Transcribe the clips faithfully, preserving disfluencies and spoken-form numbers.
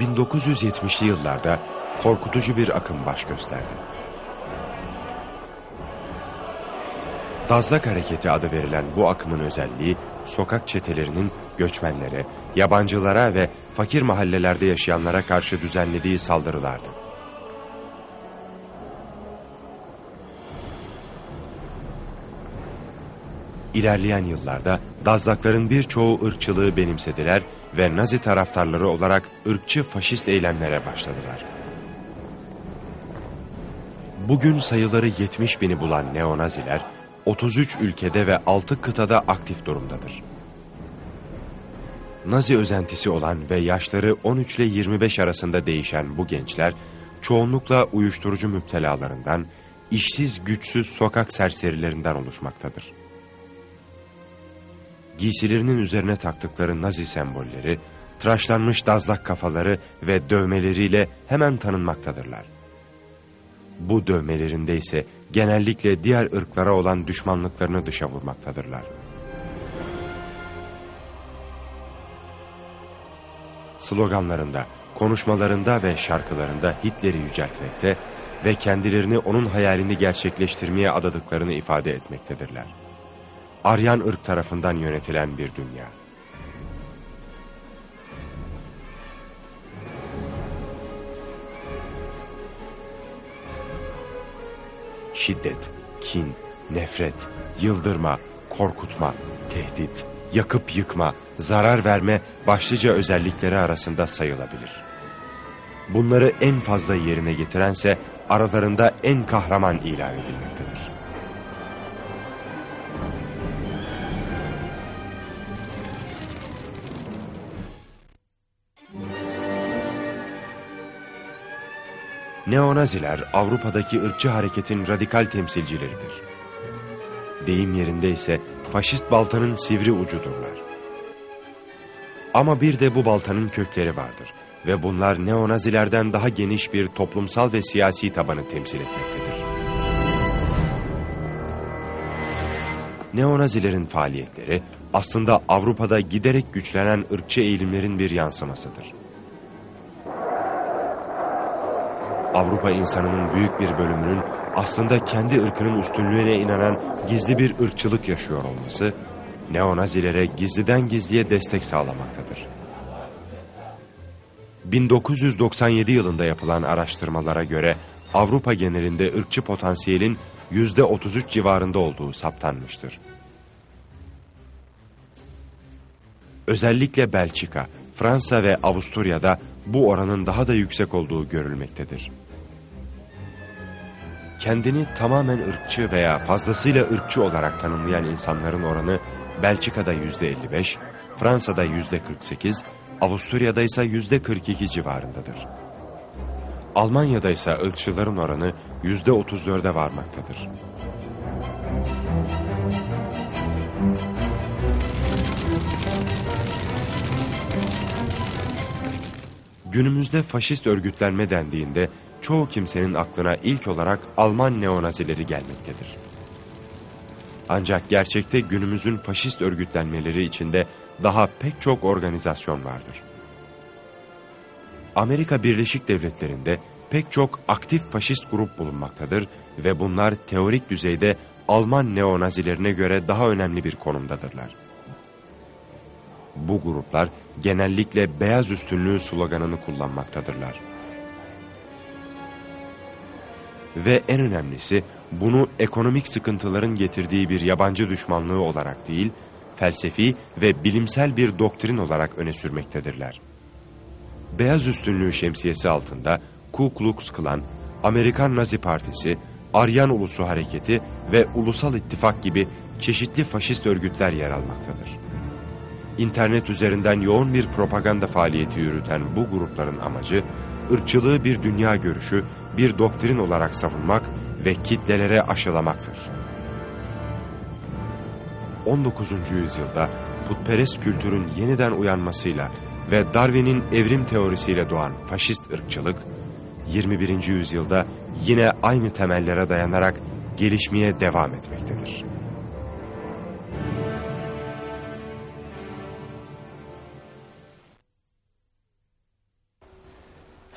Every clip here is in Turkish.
bin dokuz yüz yetmişli yıllarda korkutucu bir akım baş gösterdi. Dazlak Hareketi adı verilen bu akımın özelliği, sokak çetelerinin göçmenlere, yabancılara ve fakir mahallelerde yaşayanlara karşı düzenlediği saldırılardı. İlerleyen yıllarda Dazlakların birçoğu ırkçılığı benimsediler ve Nazi taraftarları olarak ırkçı faşist eylemlere başladılar. Bugün sayıları yetmiş bini bulan neonaziler, otuz üç ülkede ve altı kıtada aktif durumdadır. Nazi özentisi olan ve yaşları on üç ile yirmi beş arasında değişen bu gençler, çoğunlukla uyuşturucu müptelalarından, işsiz güçsüz sokak serserilerinden oluşmaktadır. Giysilerinin üzerine taktıkları Nazi sembolleri, tıraşlanmış dazlak kafaları ve dövmeleriyle hemen tanınmaktadırlar. Bu dövmelerinde ise genellikle diğer ırklara olan düşmanlıklarını dışa vurmaktadırlar. Sloganlarında, konuşmalarında ve şarkılarında Hitler'i yüceltmekte ve kendilerini onun hayalini gerçekleştirmeye adadıklarını ifade etmektedirler. Aryan ırk tarafından yönetilen bir dünya. Şiddet, kin, nefret, yıldırma, korkutma, tehdit, yakıp yıkma, zarar verme başlıca özellikleri arasında sayılabilir. Bunları en fazla yerine getirense aralarında en kahraman ilan edilmektedir. Neonaziler Avrupa'daki ırkçı hareketin radikal temsilcileridir. Deyim yerinde ise faşist baltanın sivri ucudurlar. Ama bir de bu baltanın kökleri vardır ve bunlar neonazilerden daha geniş bir toplumsal ve siyasi tabanı temsil etmektedir. Neonazilerin faaliyetleri aslında Avrupa'da giderek güçlenen ırkçı eğilimlerin bir yansımasıdır. Avrupa insanının büyük bir bölümünün aslında kendi ırkının üstünlüğüne inanan gizli bir ırkçılık yaşıyor olması, neonazilere gizliden gizliye destek sağlamaktadır. bin dokuz yüz doksan yedi yılında yapılan araştırmalara göre Avrupa genelinde ırkçı potansiyelin yüzde otuz üç civarında olduğu saptanmıştır. Özellikle Belçika, Fransa ve Avusturya'da bu oranın daha da yüksek olduğu görülmektedir. Kendini tamamen ırkçı veya fazlasıyla ırkçı olarak tanımlayan insanların oranı Belçika'da yüzde elli beş, Fransa'da yüzde kırk sekiz, Avusturya'da ise yüzde kırk iki civarındadır. Almanya'da ise ırkçıların oranı yüzde otuz dörde varmaktadır. Günümüzde faşist örgütlenme dendiğinde çoğu kimsenin aklına ilk olarak Alman neonazileri gelmektedir. Ancak gerçekte günümüzün faşist örgütlenmeleri içinde daha pek çok organizasyon vardır. Amerika Birleşik Devletleri'nde pek çok aktif faşist grup bulunmaktadır ve bunlar teorik düzeyde Alman neonazilerine göre daha önemli bir konumdadırlar. Bu gruplar genellikle beyaz üstünlüğü sloganını kullanmaktadırlar. Ve en önemlisi bunu ekonomik sıkıntıların getirdiği bir yabancı düşmanlığı olarak değil, felsefi ve bilimsel bir doktrin olarak öne sürmektedirler. Beyaz üstünlüğü şemsiyesi altında Ku Klux Klan, Amerikan Nazi Partisi, Aryan Ulusu Hareketi ve Ulusal İttifak gibi çeşitli faşist örgütler yer almaktadır. İnternet üzerinden yoğun bir propaganda faaliyeti yürüten bu grupların amacı, ırkçılığı bir dünya görüşü, bir doktrin olarak savunmak ve kitlelere aşılamaktır. on dokuzuncu yüzyılda putperest kültürün yeniden uyanmasıyla ve Darwin'in evrim teorisiyle doğan faşist ırkçılık, yirmi birinci yüzyılda yine aynı temellere dayanarak gelişmeye devam etmektedir.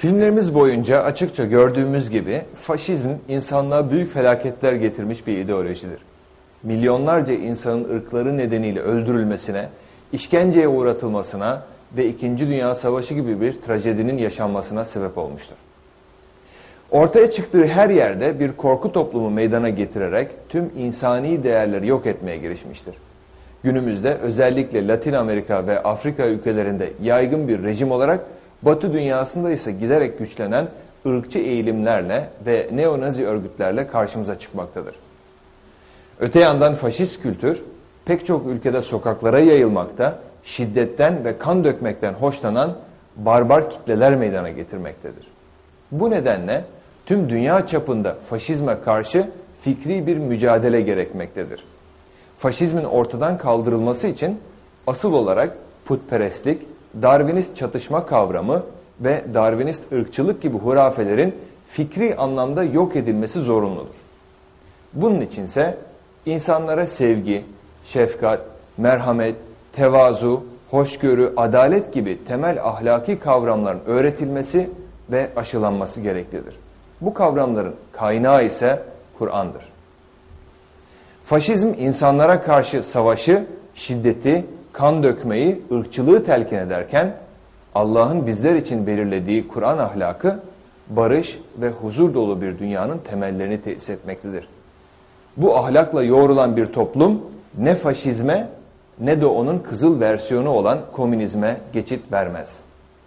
Filmlerimiz boyunca açıkça gördüğümüz gibi faşizm insanlığa büyük felaketler getirmiş bir ideolojidir. Milyonlarca insanın ırkları nedeniyle öldürülmesine, işkenceye uğratılmasına ve İkinci Dünya Savaşı gibi bir trajedinin yaşanmasına sebep olmuştur. Ortaya çıktığı her yerde bir korku toplumu meydana getirerek tüm insani değerleri yok etmeye girişmiştir. Günümüzde özellikle Latin Amerika ve Afrika ülkelerinde yaygın bir rejim olarak Batı dünyasında ise giderek güçlenen ırkçı eğilimlerle ve neonazi örgütlerle karşımıza çıkmaktadır. Öte yandan faşist kültür pek çok ülkede sokaklara yayılmakta, şiddetten ve kan dökmekten hoşlanan barbar kitleler meydana getirmektedir. Bu nedenle tüm dünya çapında faşizme karşı fikri bir mücadele gerekmektedir. Faşizmin ortadan kaldırılması için asıl olarak putperestlik, Darwinist çatışma kavramı ve Darwinist ırkçılık gibi hurafelerin fikri anlamda yok edilmesi zorunludur. Bunun içinse insanlara sevgi, şefkat, merhamet, tevazu, hoşgörü, adalet gibi temel ahlaki kavramların öğretilmesi ve aşılanması gereklidir. Bu kavramların kaynağı ise Kur'an'dır. Faşizm insanlara karşı savaşı, şiddeti, kan dökmeyi, ırkçılığı telkin ederken Allah'ın bizler için belirlediği Kur'an ahlakı barış ve huzur dolu bir dünyanın temellerini tesis etmektedir. Bu ahlakla yoğrulan bir toplum ne faşizme ne de onun kızıl versiyonu olan komünizme geçit vermez.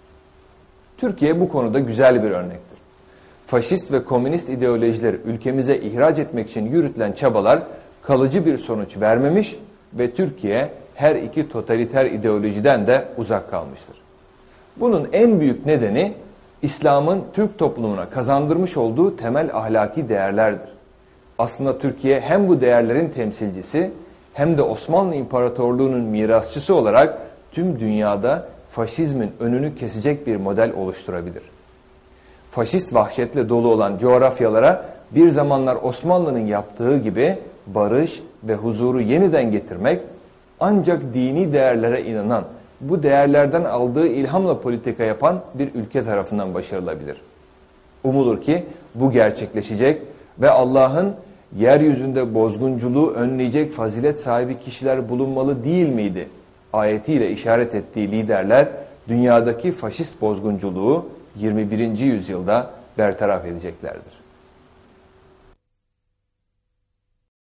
Türkiye bu konuda güzel bir örnektir. Faşist ve komünist ideolojileri ülkemize ihraç etmek için yürütülen çabalar kalıcı bir sonuç vermemiş ve Türkiye her iki totaliter ideolojiden de uzak kalmıştır. Bunun en büyük nedeni İslam'ın Türk toplumuna kazandırmış olduğu temel ahlaki değerlerdir. Aslında Türkiye hem bu değerlerin temsilcisi hem de Osmanlı İmparatorluğu'nun mirasçısı olarak tüm dünyada faşizmin önünü kesecek bir model oluşturabilir. Faşist vahşetle dolu olan coğrafyalara bir zamanlar Osmanlı'nın yaptığı gibi barış ve huzuru yeniden getirmek ancak dini değerlere inanan, bu değerlerden aldığı ilhamla politika yapan bir ülke tarafından başarılabilir. Umulur ki bu gerçekleşecek ve Allah'ın yeryüzünde bozgunculuğu önleyecek fazilet sahibi kişiler bulunmalı değil miydi ayetiyle işaret ettiği liderler dünyadaki faşist bozgunculuğu yirmi birinci yüzyılda bertaraf edeceklerdir.